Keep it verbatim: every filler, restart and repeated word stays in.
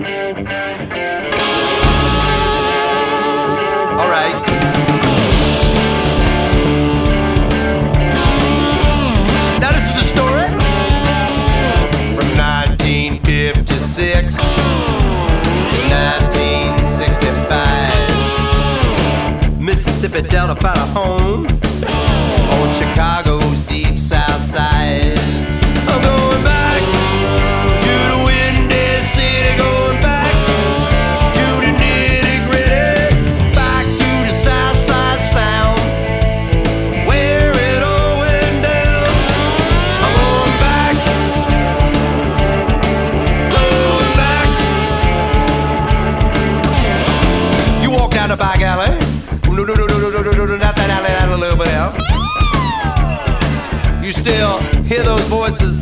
All right. Now this is the story from nineteen fifty-six to nineteen sixty-five. Mississippi Delta found a home on Chicago's deep south side. I'm going back to the Windy City, going back to the nitty gritty, back to the South Side Sound, where it all went down. I'm going back, going back. You walk down the back alley, no, no, no, no, no, no, no, no, not that alley, that a little bit out. You still hear those voices